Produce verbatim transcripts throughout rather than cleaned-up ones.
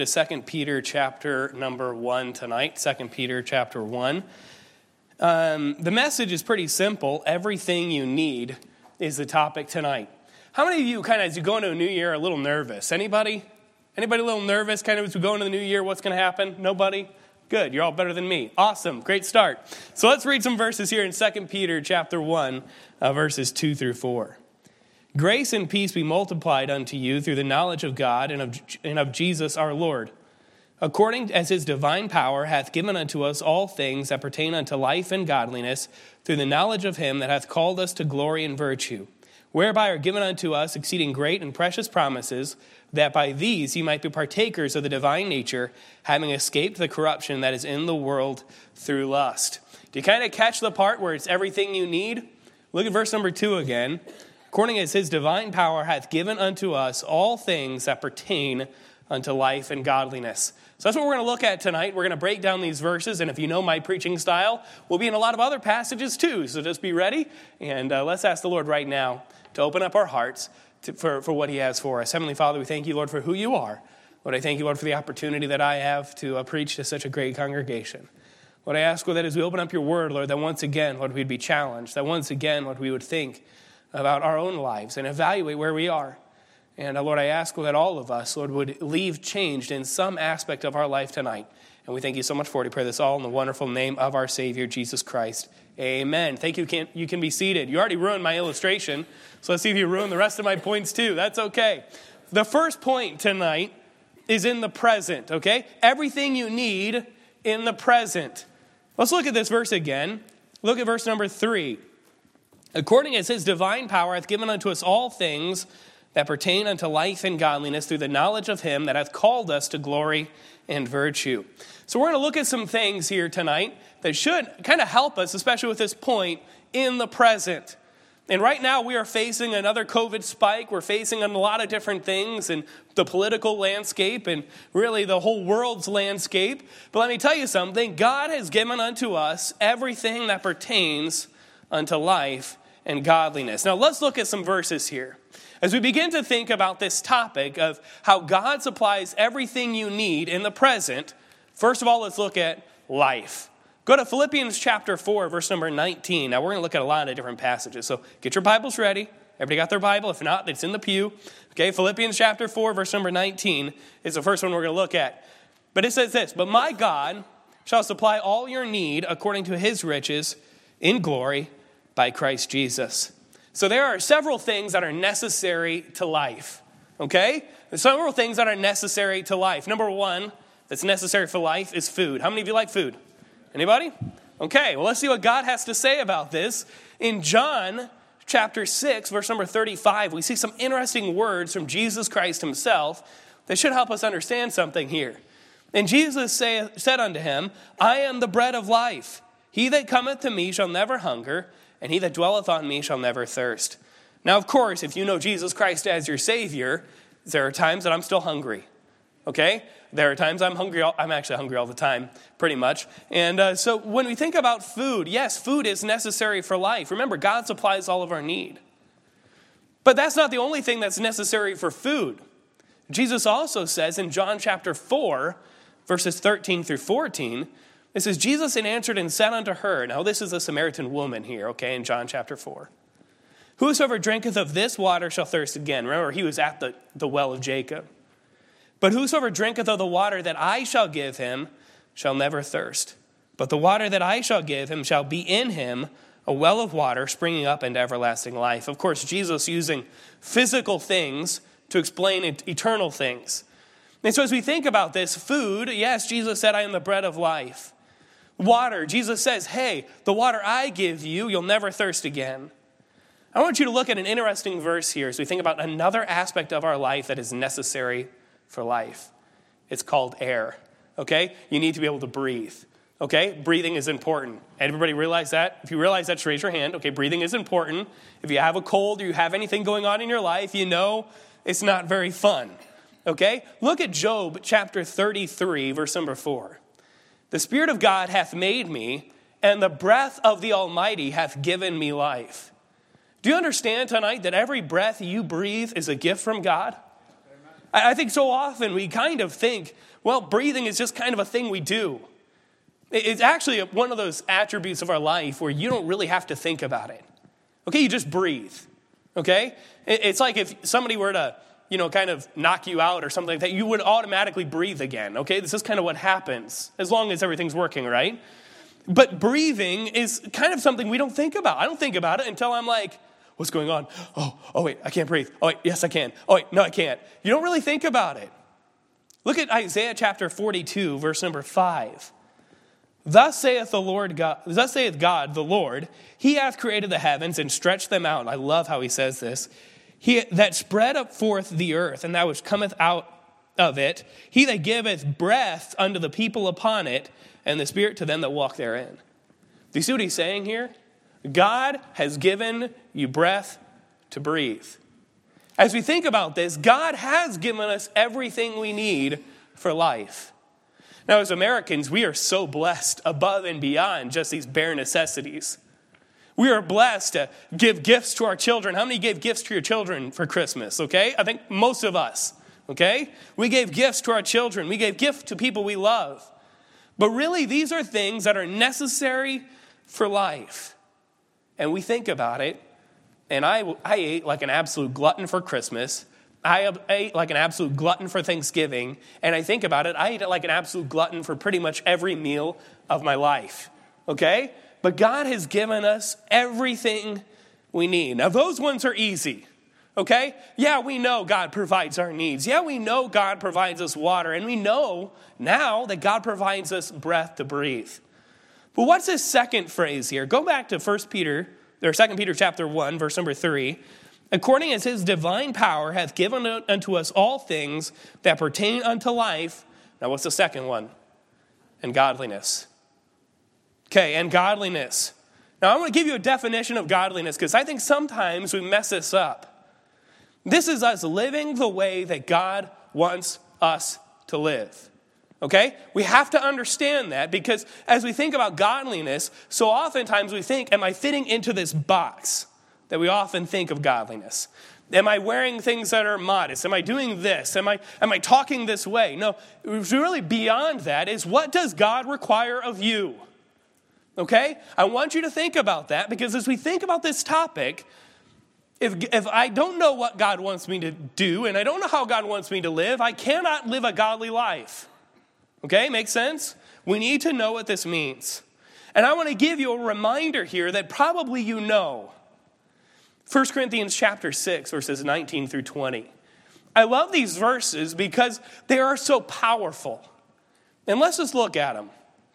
to Second Peter chapter number one tonight, Second Peter chapter one. Um, the message is pretty simple. Everything you need is the topic tonight. How many of you kind of, as you go into a new year, are a little nervous? Anybody? Anybody a little nervous kind of as we go into the new year? What's going to happen? Nobody? Good. You're all better than me. Awesome. Great start. So let's read some verses here in Second Peter chapter one, uh, verses two through four. Grace and peace be multiplied unto you through the knowledge of God and of, and of Jesus our Lord, according as his divine power hath given unto us all things that pertain unto life and godliness, through the knowledge of him that hath called us to glory and virtue, whereby are given unto us exceeding great and precious promises, that by these ye might be partakers of the divine nature, having escaped the corruption that is in the world through lust. Do you kind of catch the part where it's everything you need? Look at verse number two again. According as his divine power hath given unto us all things that pertain unto life and godliness. So that's what we're going to look at tonight. We're going to break down these verses, and if you know my preaching style, we'll be in a lot of other passages too. So just be ready, and uh, let's ask the Lord right now to open up our hearts to, for, for what he has for us. Heavenly Father, we thank you, Lord, for who you are. Lord, I thank you, Lord, for the opportunity that I have to uh, preach to such a great congregation. Lord, I ask, Lord, that as we open up your word, Lord, that once again, Lord, we'd be challenged, that once again, Lord, we would think about our own lives and evaluate where we are. And uh, Lord, I ask that all of us, Lord, would leave changed in some aspect of our life tonight. And we thank you so much for it. We pray this all in the wonderful name of our Savior, Jesus Christ. Amen. Thank you. Can, you can be seated. You already ruined my illustration, so let's see if you ruin the rest of my points too. That's okay. The first point tonight is in the present, okay? Everything you need in the present. Let's look at this verse again. Look at verse number three. According as his divine power hath given unto us all things that pertain unto life and godliness, through the knowledge of him that hath called us to glory and virtue. So we're going to look at some things here tonight that should kind of help us, especially with this point, in the present. And right now we are facing another COVID spike. We're facing a lot of different things in the political landscape and really the whole world's landscape. But let me tell you something. God has given unto us everything that pertains unto life and godliness. Now let's look at some verses here. As we begin to think about this topic of how God supplies everything you need in the present, first of all, let's look at life. Go to Philippians chapter four, verse number nineteen. Now we're going to look at a lot of different passages, so get your Bibles ready. Everybody got their Bible? If not, it's in the pew. Okay, Philippians chapter four, verse number nineteen is the first one we're going to look at. But it says this, "But my God shall supply all your need according to his riches in glory by Christ Jesus." So there are several things that are necessary to life, okay? There's several things that are necessary to life. Number one that's necessary for life is food. How many of you like food? Anybody? Okay, well, let's see what God has to say about this. In John chapter six, verse number thirty-five, we see some interesting words from Jesus Christ himself that should help us understand something here. And Jesus say, said unto him, "I am the bread of life. He that cometh to me shall never hunger, and he that dwelleth on me shall never thirst." Now, of course, if you know Jesus Christ as your Savior, there are times that I'm still hungry, okay? There are times I'm hungry. All, I'm actually hungry all the time, pretty much. And uh, so when we think about food, yes, food is necessary for life. Remember, God supplies all of our need. But that's not the only thing that's necessary for food. Jesus also says in John chapter four, verses thirteen through fourteen, it says, "Jesus answered and said unto her," now this is a Samaritan woman here, okay, in John chapter four. "Whosoever drinketh of this water shall thirst again." Remember, he was at the, the well of Jacob. "But whosoever drinketh of the water that I shall give him shall never thirst. But the water that I shall give him shall be in him a well of water springing up into everlasting life." Of course, Jesus using physical things to explain eternal things. And so as we think about this, food, yes, Jesus said, "I am the bread of life." Water, Jesus says, hey, the water I give you, you'll never thirst again. I want you to look at an interesting verse here as we think about another aspect of our life that is necessary for life. It's called air, okay? You need to be able to breathe, okay? Breathing is important. Everybody realize that? If you realize that, just raise your hand. Okay, breathing is important. If you have a cold or you have anything going on in your life, you know it's not very fun, okay? Look at Job chapter thirty-three, verse number four. "The Spirit of God hath made me, and the breath of the Almighty hath given me life." Do you understand tonight that every breath you breathe is a gift from God? I think so often we kind of think Well, breathing is just kind of a thing we do. It's actually one of those attributes of our life where you don't really have to think about it. Okay, you just breathe. Okay? It's like if somebody were to, you know, kind of knock you out or something like that, you would automatically breathe again. Okay, this is kind of what happens as long as everything's working, right? But breathing is kind of something we don't think about. I don't think about it until I'm like, what's going on? Oh, oh wait, I can't breathe. Oh wait, yes I can. Oh wait, no I can't. You don't really think about it. Look at Isaiah chapter forty-two, verse number five. Thus saith the Lord God, thus saith God, the Lord, he hath created the heavens and stretched them out. I love how he says this. He that spread up forth the earth, and that which cometh out of it, he that giveth breath unto the people upon it, and the spirit to them that walk therein. Do you see what he's saying here? God has given you breath to breathe. As we think about this, God has given us everything we need for life. Now, as Americans, we are so blessed above and beyond just these bare necessities. We are blessed to give gifts to our children. How many gave gifts to your children for Christmas, okay? I think most of us, okay? We gave gifts to our children. We gave gifts to people we love. But really, these are things that are necessary for life. And we think about it, and I, I ate like an absolute glutton for Christmas. I ate like an absolute glutton for Thanksgiving. And I think about it, I ate like an absolute glutton for pretty much every meal of my life, okay? But God has given us everything we need. Now, those ones are easy, okay? Yeah, we know God provides our needs. Yeah, we know God provides us water. And we know now that God provides us breath to breathe. But what's this second phrase here? Go back to First Peter, or Second Peter chapter one, verse number three. According as his divine power hath given unto us all things that pertain unto life. Now, what's the second one? And godliness. Okay, and godliness. Now, I want to give you a definition of godliness because I think sometimes we mess this up. This is us living the way that God wants us to live. Okay? We have to understand that because as we think about godliness, so oftentimes we think, am I fitting into this box that we often think of godliness? Am I wearing things that are modest? Am I doing this? Am I, am I talking this way? No, really beyond that is what does God require of you? Okay? I want you to think about that because as we think about this topic, if, if I don't know what God wants me to do and I don't know how God wants me to live, I cannot live a godly life. Okay? Makes sense? We need to know what this means. And I want to give you a reminder here that probably you know. First Corinthians chapter six, verses nineteen through twenty. I love these verses because they are so powerful. And let's just look at them.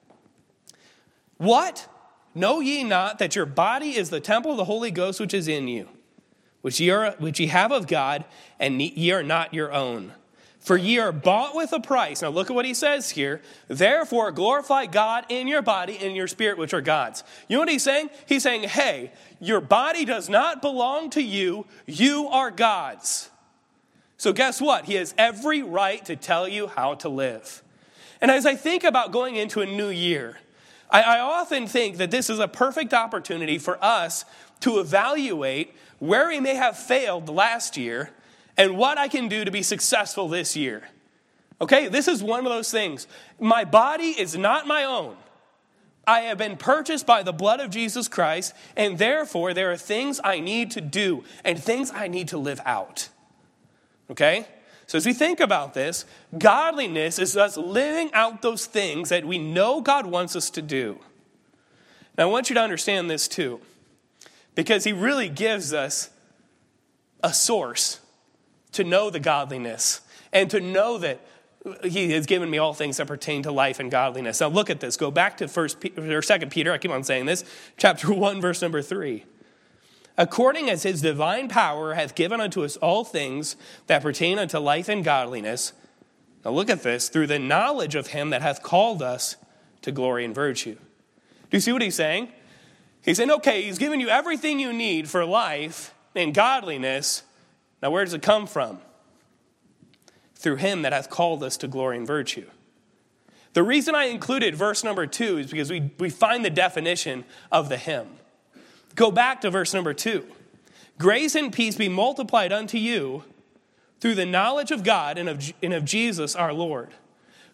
What? Know ye not that your body is the temple of the Holy Ghost which is in you, which ye, are, which ye have of God, and ye are not your own? For ye are bought with a price. Now look at what he says here. Therefore glorify God in your body and your spirit, which are God's. You know what he's saying? He's saying, hey, your body does not belong to you. You are God's. So guess what? He has every right to tell you how to live. And as I think about going into a new year, I, I often think that this is a perfect opportunity for us to evaluate where we may have failed last year and what I can do to be successful this year. Okay, this is one of those things. My body is not my own. I have been purchased by the blood of Jesus Christ, and therefore there are things I need to do and things I need to live out. Okay? So as we think about this, godliness is us living out those things that we know God wants us to do. Now I want you to understand this too, because he really gives us a source to know the godliness and to know that he has given me all things that pertain to life and godliness. Now look at this. Go back to First Peter, or Second Peter. I keep on saying this. Chapter one, verse number three. According as his divine power hath given unto us all things that pertain unto life and godliness. Now look at this. Through the knowledge of him that hath called us to glory and virtue. Do you see what he's saying? He's saying, okay, he's given you everything you need for life and godliness. Now, where does it come from? Through him that hath called us to glory and virtue. The reason I included verse number two is because we, we find the definition of the him. Go back to verse number two. Grace and peace be multiplied unto you through the knowledge of God and of, and of Jesus our Lord,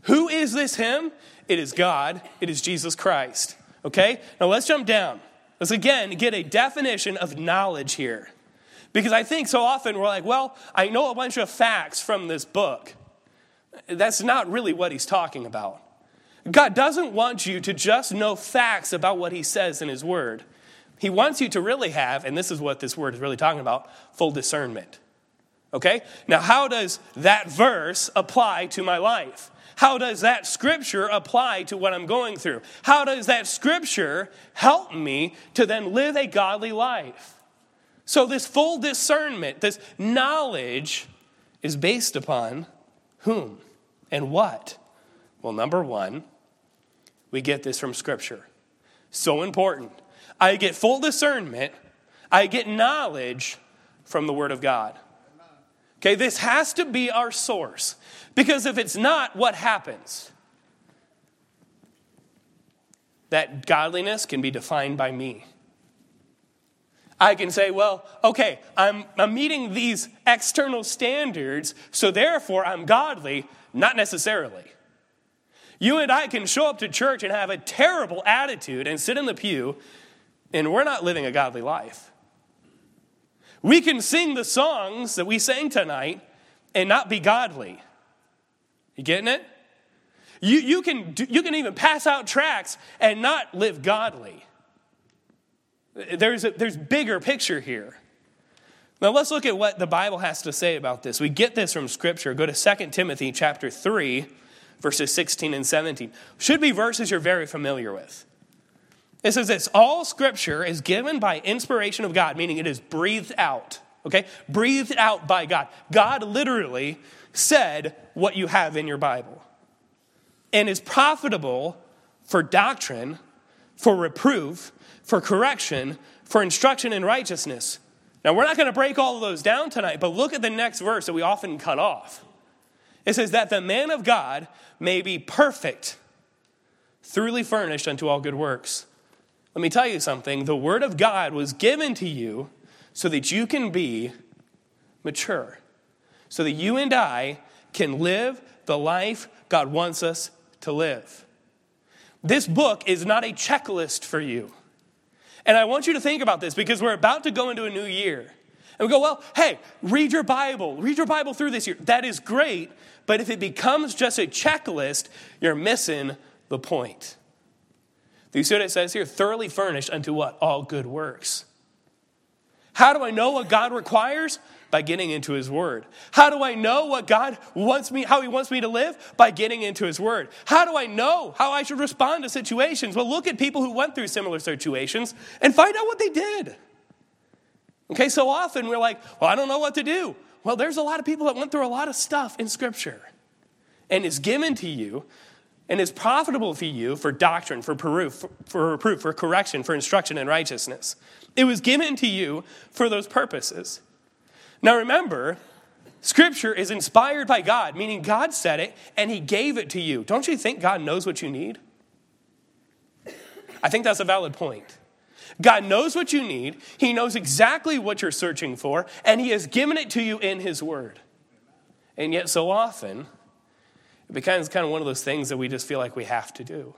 Who is this him? It is God. It is Jesus Christ. Okay? Now let's jump down. Let's again get a definition of knowledge here. Because I think so often we're like, well, I know a bunch of facts from this book. That's not really what he's talking about. God doesn't want you to just know facts about what he says in his word. He wants you to really have, and this is what this word is really talking about, full discernment. Okay? Now, how does that verse apply to my life? How does that scripture apply to what I'm going through? How does that scripture help me to then live a godly life? So this full discernment, this knowledge is based upon whom and what? Well, number one, we get this from scripture. So important. I get full discernment. I get knowledge from the word of God. Okay, this has to be our source. Because if it's not, what happens? That godliness can be defined by me. I can say, well, okay, I'm, I'm meeting these external standards, so therefore I'm godly. Not necessarily. You and I can show up to church and have a terrible attitude and sit in the pew, and we're not living a godly life. We can sing the songs that we sang tonight and not be godly. You getting it? You, you, can, do, you can even pass out tracts and not live godly. There's a there's bigger picture here. Now let's look at what the Bible has to say about this. We get this from Scripture. Go to Second Timothy chapter three, verses sixteen and seventeen. Should be verses you're very familiar with. It says this: all Scripture is given by inspiration of God, meaning it is breathed out. Okay? Breathed out by God. God literally said what you have in your Bible. And is profitable for doctrine, for reproof, for correction, for instruction in righteousness. Now, we're not going to break all of those down tonight, but look at the next verse that we often cut off. It says that the man of God may be perfect, thoroughly furnished unto all good works. Let me tell you something. The word of God was given to you so that you can be mature, so that you and I can live the life God wants us to live. This book is not a checklist for you. And I want you to think about this because we're about to go into a new year. And we go, well, hey, read your Bible. Read your Bible through this year. That is great. But if it becomes just a checklist, you're missing the point. Do you see what it says here? Thoroughly furnished unto what? All good works. How do I know what God requires? By getting into his word. How do I know what God wants me, how he wants me to live? By getting into his word. How do I know how I should respond to situations? Well, look at people who went through similar situations and find out what they did. Okay, so often we're like, well, I don't know what to do. Well, there's a lot of people that went through a lot of stuff in Scripture. And it's given to you and is profitable for you for doctrine, for proof, for reproof, for correction, for instruction in righteousness. It was given to you for those purposes. Now remember, Scripture is inspired by God, meaning God said it and he gave it to you. Don't you think God knows what you need? I think that's a valid point. God knows what you need. He knows exactly what you're searching for, and he has given it to you in his word. And yet so often, it becomes kind of one of those things that we just feel like we have to do.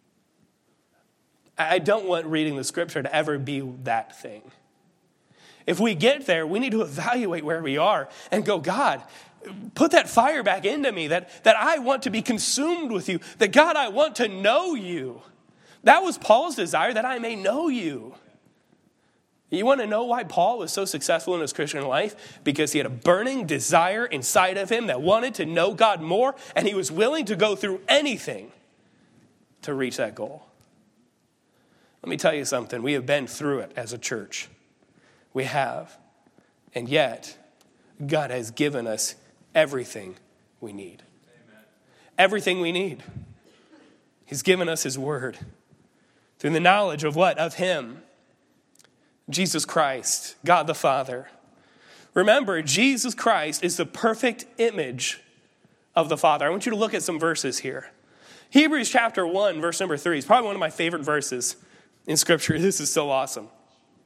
I don't want reading the Scripture to ever be that thing. If we get there, we need to evaluate where we are and go, God, put that fire back into me, that, that I want to be consumed with you, that God, I want to know you. That was Paul's desire, that I may know you. You want to know why Paul was so successful in his Christian life? Because he had a burning desire inside of him that wanted to know God more, and he was willing to go through anything to reach that goal. Let me tell you something. We have been through it as a church. We have. And yet, God has given us everything we need. Amen. Everything we need. He's given us his word. Through the knowledge of what? Of him. Jesus Christ, God the Father. Remember, Jesus Christ is the perfect image of the Father. I want you to look at some verses here. Hebrews chapter one, verse number three is probably one of my favorite verses in Scripture. This is so awesome.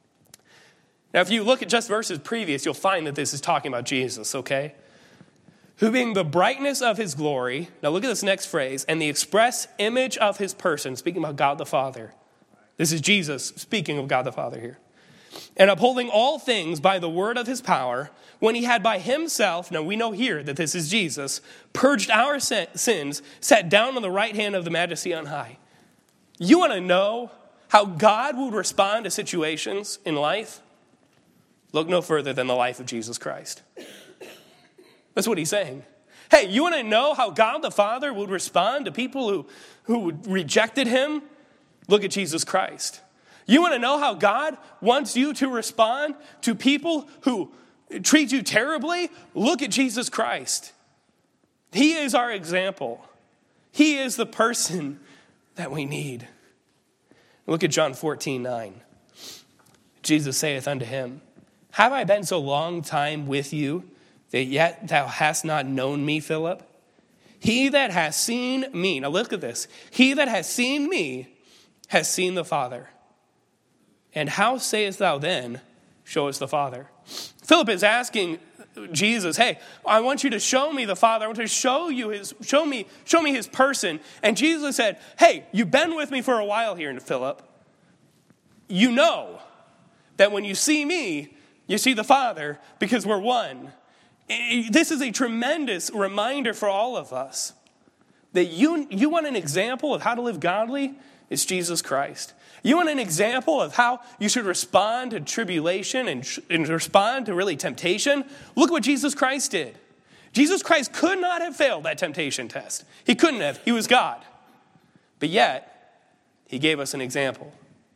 Now, if you look at just verses previous, you'll find that this is talking about Jesus, okay? who being the brightness of his glory, now look at this next phrase, and the express image of his person, speaking about God the Father. This is Jesus speaking of God the Father here. And upholding all things by the word of his power, when he had by himself, now we know here that this is Jesus, purged our sins, sat down on the right hand of the majesty on high. You want to know how God would respond to situations in life? Look no further than the life of Jesus Christ. That's what he's saying. Hey, you want to know how God the Father would respond to people who, who rejected him? Look at Jesus Christ. You want to know how God wants you to respond to people who treat you terribly? Look at Jesus Christ. He is our example. He is the person that we need. Look at John fourteen nine. Jesus saith unto him, have I been so long time with you, that yet thou hast not known me, Philip? He that has seen me, now look at this. He that has seen me has seen the Father. And how sayest thou then, show us the Father? Philip is asking Jesus, hey, I want you to show me the Father. I want you to show you his, show me, show me his person. And Jesus said, hey, you've been with me for a while here, Philip. You know that when you see me, you see the Father, because we're one. This is a tremendous reminder for all of us that you, you want an example of how to live godly? It's Jesus Christ. You want an example of how you should respond to tribulation and, and respond to really temptation? Look what Jesus Christ did. Jesus Christ could not have failed that temptation test. He couldn't have. He was God. But yet, he gave us an example.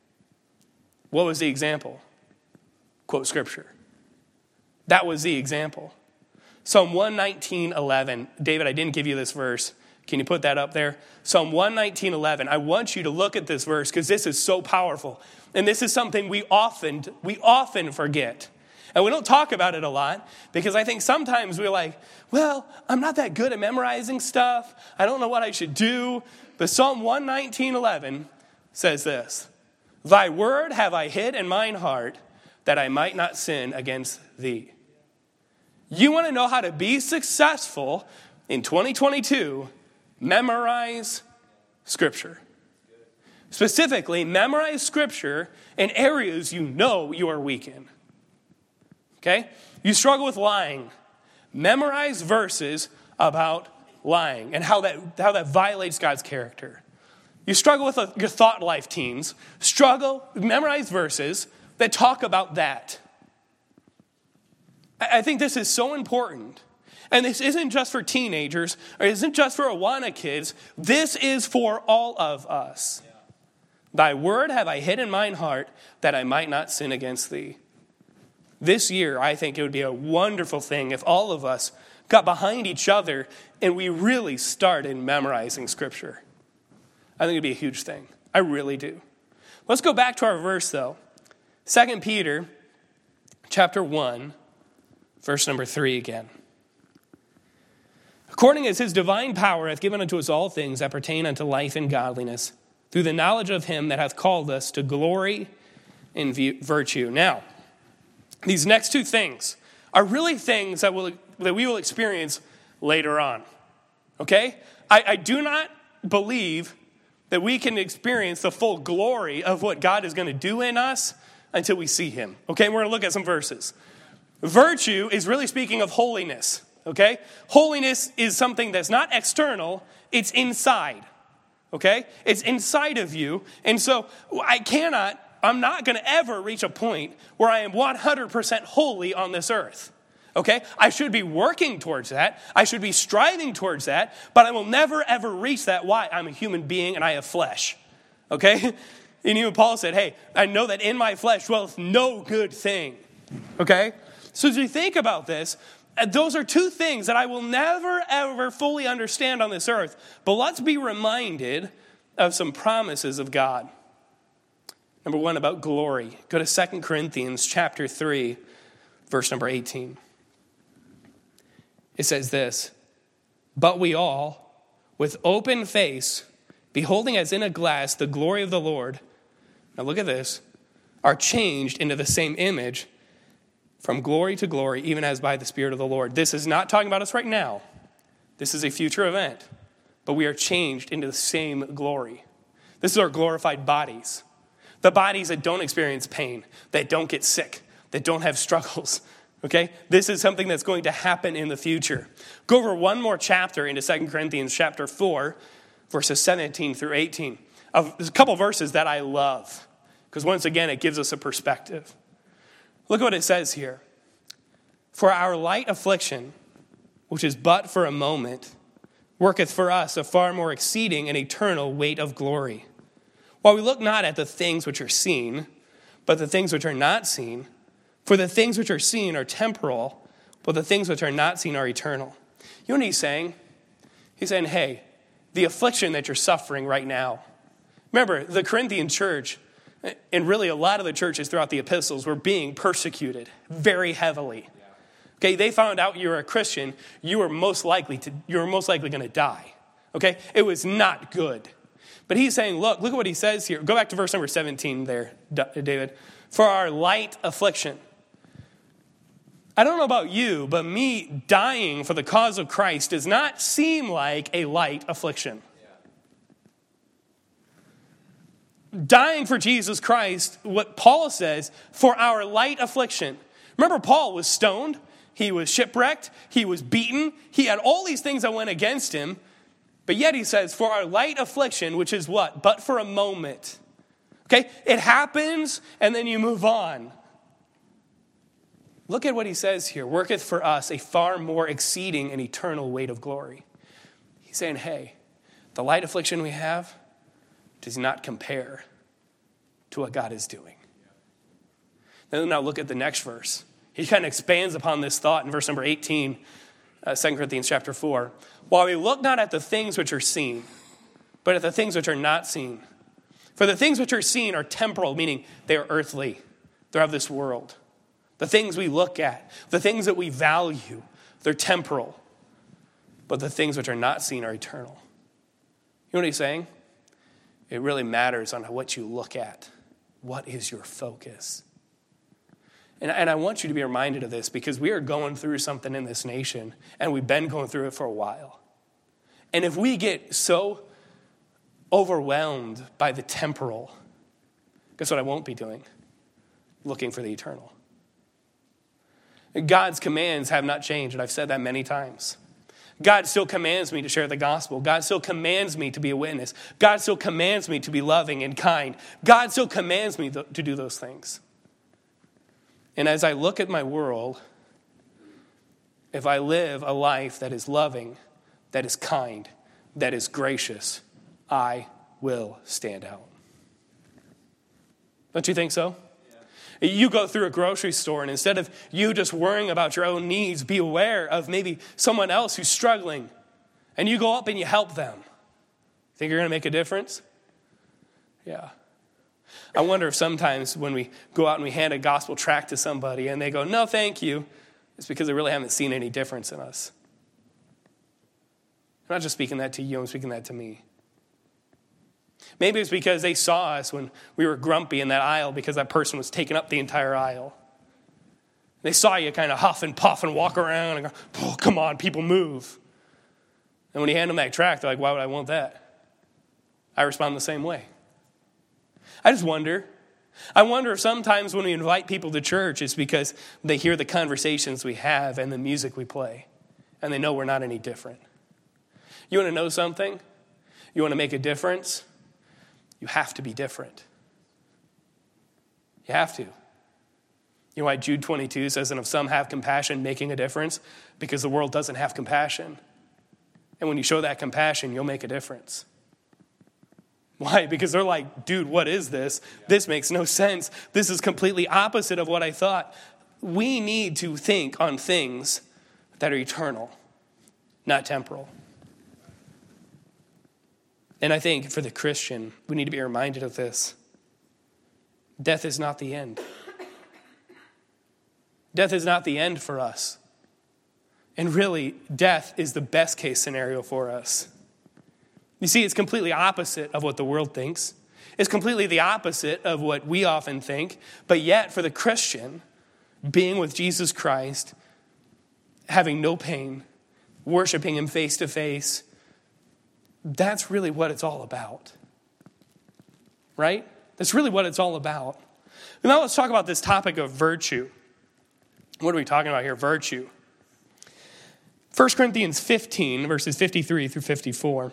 What was the example? Quote Scripture. That was the example. Psalm one nineteen eleven. David, I didn't give you this verse. Can you put that up there? Psalm one nineteen eleven. I want you to look at this verse because this is so powerful. And this is something we often, we often forget. And we don't talk about it a lot because I think sometimes we're like, well, I'm not that good at memorizing stuff. I don't know what I should do. But Psalm one nineteen eleven says this. Thy word have I hid in mine heart that I might not sin against thee. You want to know how to be successful in twenty twenty-two? Memorize Scripture. Specifically, memorize Scripture in areas you know you are weak in. Okay? You struggle with lying. Memorize verses about lying and how that, how that violates God's character. You struggle with a, your thought life, teens. Struggle, memorize verses that talk about that. I, I think this is so important. And this isn't just for teenagers, or it isn't just for Awana kids. This is for all of us. Yeah. Thy word have I hid in mine heart, that I might not sin against thee. This year, I think it would be a wonderful thing if all of us got behind each other and we really started memorizing Scripture. I think it'd be a huge thing. I really do. Let's go back to our verse, though. Second Peter chapter one, verse number three again. According as his divine power hath given unto us all things that pertain unto life and godliness, through the knowledge of him that hath called us to glory and virtue. Now, these next two things are really things that will that we will experience later on. Okay? I, I do not believe that we can experience the full glory of what God is going to do in us until we see him. Okay? We're going to look at some verses. Virtue is really speaking of holiness. Okay? Holiness is something that's not external, it's inside. Okay? It's inside of you. And so I cannot, I'm not going to ever reach a point where I am one hundred percent holy on this earth. Okay? I should be working towards that. I should be striving towards that, but I will never ever reach that. Why? I'm a human being and I have flesh. Okay? And even Paul said, hey, I know that in my flesh dwelleth no good thing. Okay? So as you think about this, those are two things that I will never, ever fully understand on this earth. But let's be reminded of some promises of God. Number one, about glory. Go to Second Corinthians chapter three, verse number eighteen. It says this, but we all, with open face, beholding as in a glass the glory of the Lord, now look at this, are changed into the same image from glory to glory, even as by the Spirit of the Lord. This is not talking about us right now. This is a future event, but we are changed into the same glory. This is our glorified bodies. The bodies that don't experience pain, that don't get sick, that don't have struggles. Okay? This is something that's going to happen in the future. Go over one more chapter into Second Corinthians chapter four, verses seventeen through eighteen. There's a couple verses that I love, because once again, it gives us a perspective. Look at what it says here. For our light affliction, which is but for a moment, worketh for us a far more exceeding and eternal weight of glory. While we look not at the things which are seen, but the things which are not seen. For the things which are seen are temporal, but the things which are not seen are eternal. You know what he's saying? He's saying, hey, the affliction that you're suffering right now. Remember, the Corinthian church, and really a lot of the churches throughout the epistles, were being persecuted very heavily. Okay, they found out you were a Christian, you were most likely to, you were most likely going to die. Okay, it was not good. But he's saying, look, look at what he says here. Go back to verse number seventeen there, David. For our light affliction. I don't know about you, but me dying for the cause of Christ does not seem like a light affliction. Yeah. Dying for Jesus Christ, what Paul says, for our light affliction. Remember, Paul was stoned. He was shipwrecked. He was beaten. He had all these things that went against him. But yet he says, for our light affliction, which is what? But for a moment. Okay? It happens, and then you move on. Look at what he says here. Worketh for us a far more exceeding and eternal weight of glory. He's saying, hey, the light affliction we have does not compare to what God is doing. Then now look at the next verse. He kind of expands upon this thought in verse number eighteen, uh, Second Corinthians chapter four. While we look not at the things which are seen, but at the things which are not seen. For the things which are seen are temporal, meaning they are earthly. They're of this world. The things we look at, the things that we value, they're temporal. But the things which are not seen are eternal. You know what he's saying? It really matters on what you look at. What is your focus? And, and I want you to be reminded of this because we are going through something in this nation, and we've been going through it for a while. And if we get so overwhelmed by the temporal, guess what I won't be doing? Looking for the eternal. God's commands have not changed, and I've said that many times. God still commands me to share the gospel. God still commands me to be a witness. God still commands me to be loving and kind. God still commands me to do those things. And as I look at my world, if I live a life that is loving, that is kind, that is gracious, I will stand out. Don't you think so? Yeah. You go through a grocery store, and instead of you just worrying about your own needs, be aware of maybe someone else who's struggling, and you go up and you help them. Think you're going to make a difference? Yeah. I wonder if sometimes when we go out and we hand a gospel tract to somebody and they go, no, thank you, it's because they really haven't seen any difference in us. I'm not just speaking that to you, I'm speaking that to me. Maybe it's because they saw us when we were grumpy in that aisle because that person was taking up the entire aisle. They saw you kind of huff and puff and walk around and go, oh, come on, people move. And when you hand them that tract, they're like, why would I want that? I respond the same way. I just wonder. I wonder if sometimes when we invite people to church, it's because they hear the conversations we have and the music we play, and they know we're not any different. You want to know something? You want to make a difference? You have to be different. You have to. You know why Jude twenty-two says, and if some have compassion, making a difference? Because the world doesn't have compassion. And when you show that compassion, you'll make a difference. Why? Because they're like, dude, what is this? This makes no sense. This is completely opposite of what I thought. We need to think on things that are eternal, not temporal. And I think for the Christian, we need to be reminded of this. Death is not the end. Death is not the end for us. And really, death is the best case scenario for us. You see, it's completely opposite of what the world thinks. It's completely the opposite of what we often think. But yet, for the Christian, being with Jesus Christ, having no pain, worshiping him face to face. That's really what it's all about. Right? That's really what it's all about. Now let's talk about this topic of virtue. What are we talking about here? Virtue. First Corinthians fifteen, verses fifty-three through fifty-four,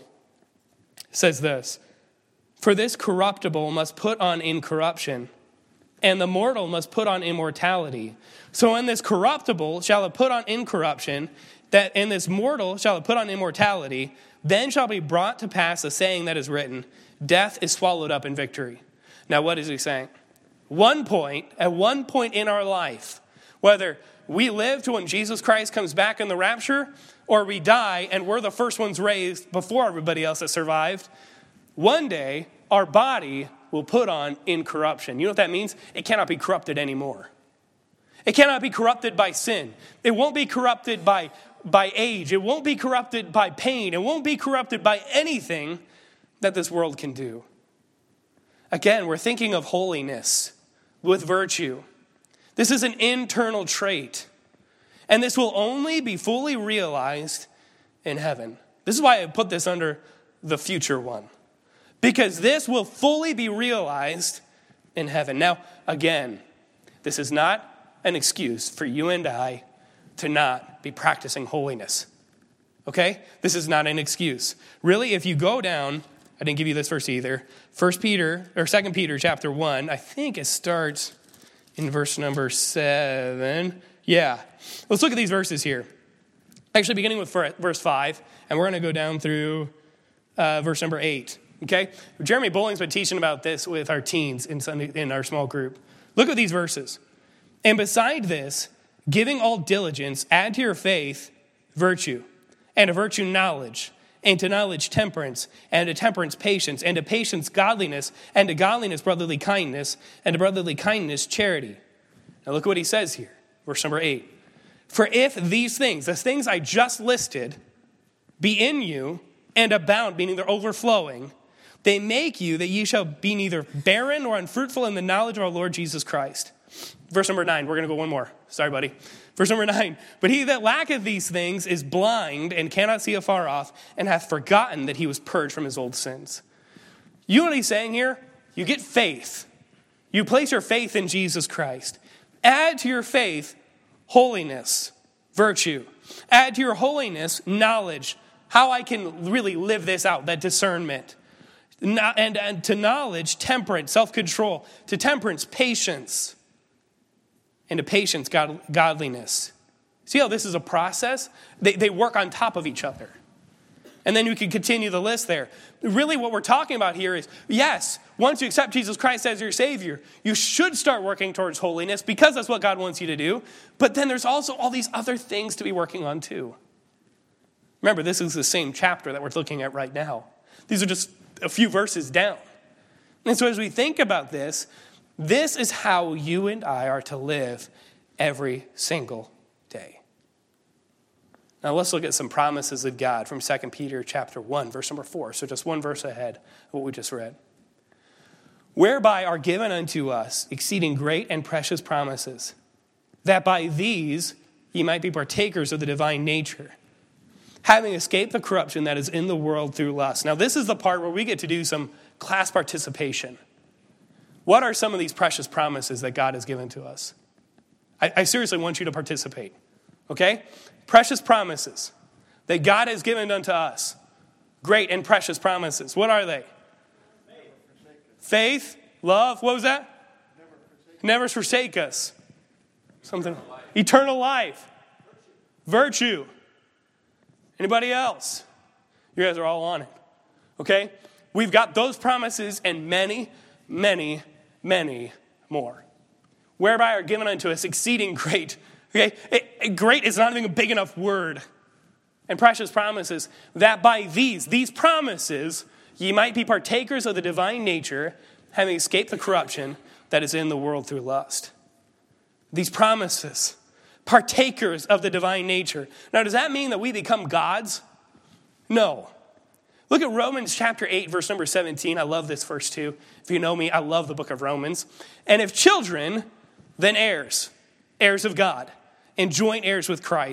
says this: "For this corruptible must put on incorruption, and the mortal must put on immortality. So in this corruptible shall it put on incorruption, that in this mortal shall it put on immortality. Then shall be brought to pass the saying that is written, death is swallowed up in victory." Now what is he saying? One point, at one point in our life, whether we live to when Jesus Christ comes back in the rapture, or we die and we're the first ones raised before everybody else that survived, one day our body will put on incorruption. You know what that means? It cannot be corrupted anymore. It cannot be corrupted by sin. It won't be corrupted by, by age. It won't be corrupted by pain. It won't be corrupted by anything that this world can do. Again, we're thinking of holiness with virtue. This is an internal trait. And this will only be fully realized in heaven. This is why I put this under the future one. Because this will fully be realized in heaven. Now, again, this is not an excuse for you and I to not be practicing holiness. Okay? This is not an excuse. Really, if you go down, I didn't give you this verse either. First Peter, or Second Peter chapter one, I think it starts in verse number seven. Yeah. Let's look at these verses here. Actually, beginning with verse five, and we're going to go down through uh, verse number eight. Okay? Jeremy Bowling's been teaching about this with our teens in Sunday, in our small group. Look at these verses. "And beside this, giving all diligence, add to your faith virtue, and to virtue knowledge, and to knowledge temperance, and to temperance patience, and to patience godliness, and to godliness brotherly kindness, and to brotherly kindness charity." Now look what he says here, verse number eight. "For if these things, the things I just listed, be in you, and abound," meaning they're overflowing, "they make you that ye shall be neither barren nor unfruitful in the knowledge of our Lord Jesus Christ." Verse number nine, we're going to go one more. Sorry, buddy. Verse number nine, "But he that lacketh these things is blind and cannot see afar off, and hath forgotten that he was purged from his old sins." You know what he's saying here? You get faith. You place your faith in Jesus Christ. Add to your faith holiness, virtue. Add to your holiness knowledge, how I can really live this out, that discernment. And, and to knowledge, temperance, self-control. To temperance, patience. And to patience, God, godliness. See how this is a process? They, they work on top of each other. And then we can continue the list there. Really what we're talking about here is, yes, once you accept Jesus Christ as your Savior, you should start working towards holiness because that's what God wants you to do. But then there's also all these other things to be working on too. Remember, this is the same chapter that we're looking at right now. These are just a few verses down. And so as we think about this, this is how you and I are to live every single day. Now let's look at some promises of God from Second Peter chapter one, verse number four. So just one verse ahead of what we just read. "Whereby are given unto us exceeding great and precious promises, that by these ye might be partakers of the divine nature, having escaped the corruption that is in the world through lust." Now this is the part where we get to do some class participation. What are some of these precious promises that God has given to us? I, I seriously want you to participate, okay? Precious promises that God has given unto us. Great and precious promises. What are they? Faith, Faith love, what was that? Never forsake, Never forsake us. Something. Eternal life. Eternal life. Virtue. Virtue. Anybody else? You guys are all on it, okay? We've got those promises and many, many many more. Whereby are given unto us exceeding great. Okay, it, it, great is not even a big enough word. And precious promises, that by these, these promises, ye might be partakers of the divine nature, having escaped the corruption that is in the world through lust. These promises, partakers of the divine nature. Now, does that mean that we become gods? No. Look at Romans chapter eight, verse number seventeen. I love this verse too. If you know me, I love the book of Romans. "And if children, then heirs, heirs of God, and joint heirs with Christ,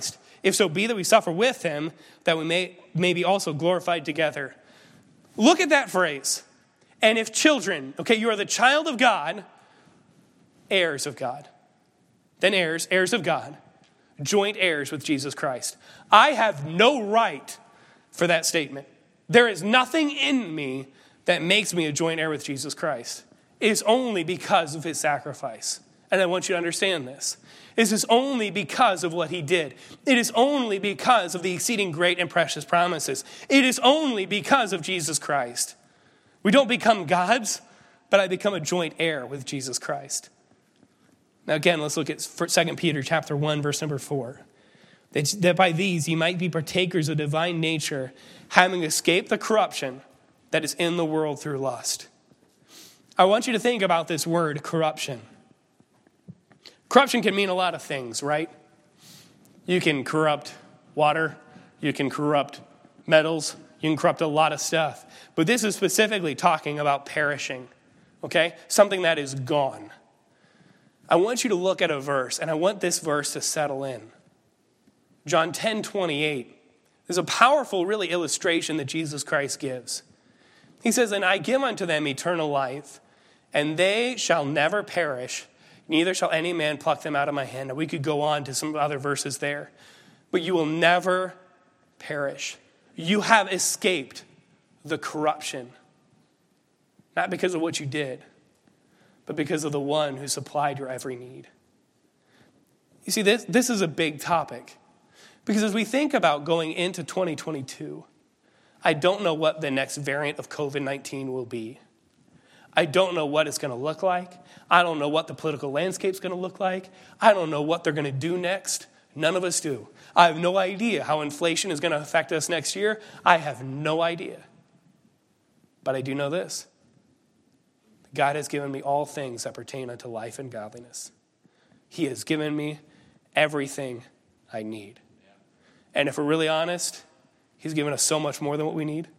If so be that we suffer with him, that we may, may be also glorified together. Look at that phrase. And if children, okay, you are the child of God, heirs of God. Then heirs, heirs of God, joint heirs with Jesus Christ. I have no right for that statement. There is nothing in me that makes me a joint heir with Jesus Christ. It is only because of his sacrifice. And I want you to understand this. This is only because of what he did. It is only because of the exceeding great and precious promises. It is only because of Jesus Christ. We don't become gods, but I become a joint heir with Jesus Christ. Now again, let's look at Second Peter chapter one, verse number four. That, that by these ye might be partakers of divine nature, having escaped the corruption that is in the world through lust. I want you to think about this word, corruption. Corruption can mean a lot of things, right? You can corrupt water. You can corrupt metals. You can corrupt a lot of stuff. But this is specifically talking about perishing, okay? Something that is gone. I want you to look at a verse, and I want this verse to settle in. John ten twenty-eight. There's a powerful, really, illustration that Jesus Christ gives. He says, and I give unto them eternal life, and they shall never perish, neither shall any man pluck them out of my hand. And we could go on to some other verses there. But you will never perish. You have escaped the corruption. Not because of what you did, but because of the one who supplied your every need. You see, this, this is a big topic. Because as we think about going into twenty twenty-two, I don't know what the next variant of covid nineteen will be. I don't know what it's going to look like. I don't know what the political landscape's going to look like. I don't know what they're going to do next. None of us do. I have no idea how inflation is going to affect us next year. I have no idea. But I do know this. God has given me all things that pertain unto life and godliness. He has given me everything I need. And if we're really honest, he's given us so much more than what we need.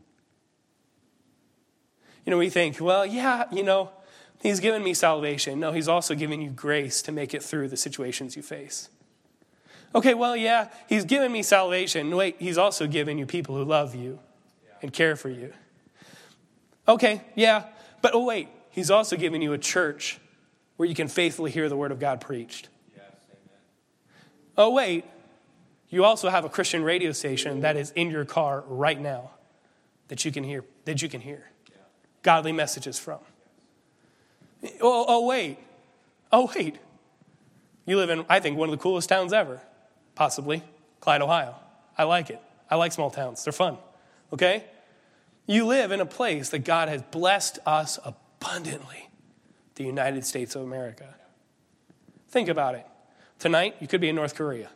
You know, we think, well, yeah, you know, he's given me salvation. No, he's also given you grace to make it through the situations you face. Okay, well, yeah, he's given me salvation. Wait, he's also given you people who love you and care for you. Okay, yeah, but oh, wait, he's also given you a church where you can faithfully hear the word of God preached. Yes, amen. Oh, wait, you also have a Christian radio station that is in your car right now that you can hear, that you can hear. Godly messages from. Oh, oh, wait. Oh, wait. You live in, I think, one of the coolest towns ever. Possibly. Clyde, Ohio. I like it. I like small towns. They're fun. Okay? You live in a place that God has blessed us abundantly. The United States of America. Think about it. Tonight, you could be in North Korea.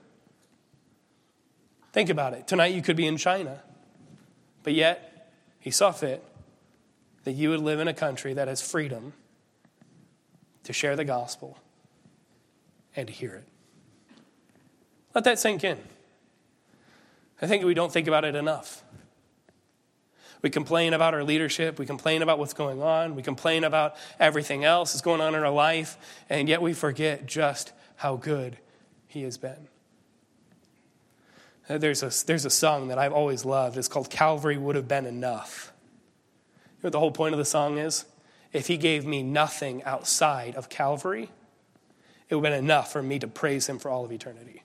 Think about it. Tonight, you could be in China. But yet, he saw fit that you would live in a country that has freedom to share the gospel and to hear it. Let that sink in. I think we don't think about it enough. We complain about our leadership. We complain about what's going on. We complain about everything else that's going on in our life. And yet we forget just how good he has been. There's a, there's a song that I've always loved. It's called Calvary Would Have Been Enough. You know what the whole point of the song is? If he gave me nothing outside of Calvary, it would have been enough for me to praise him for all of eternity.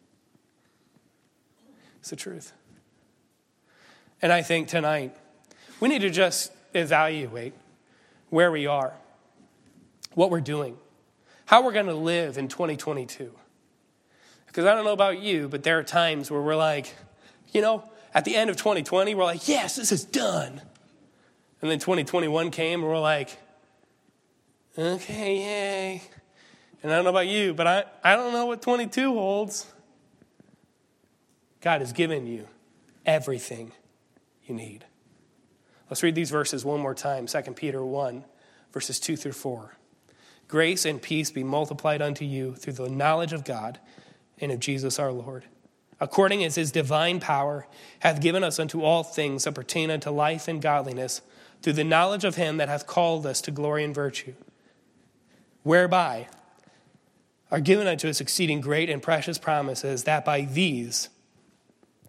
It's the truth. And I think tonight, we need to just evaluate where we are, what we're doing, how we're going to live in twenty twenty-two. Because I don't know about you, but there are times where we're like, you know, at the end of twenty twenty, we're like, yes, this is done. And then twenty twenty-one came, and we're like, okay, yay. And I don't know about you, but I, I don't know what twenty-two holds. God has given you everything you need. Let's read these verses one more time. Second Peter one, verses two through four. Grace and peace be multiplied unto you through the knowledge of God and of Jesus our Lord, according as his divine power hath given us unto all things that pertain unto life and godliness, through the knowledge of him that hath called us to glory and virtue, whereby are given unto us exceeding great and precious promises, that by these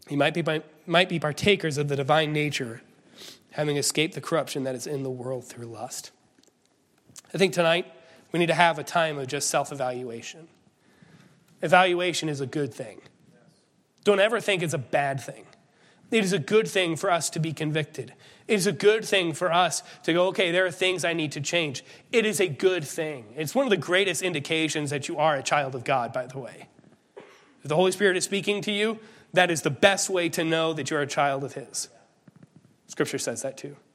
He might be, might be partakers of the divine nature, having escaped the corruption that is in the world through lust. I think tonight we need to have a time of just self-evaluation. Evaluation is a good thing. Don't ever think it's a bad thing. It is a good thing for us to be convicted. It is a good thing for us to go, okay, there are things I need to change. It is a good thing. It's one of the greatest indications that you are a child of God, by the way. If the Holy Spirit is speaking to you, that is the best way to know that you're a child of his. Scripture says that too.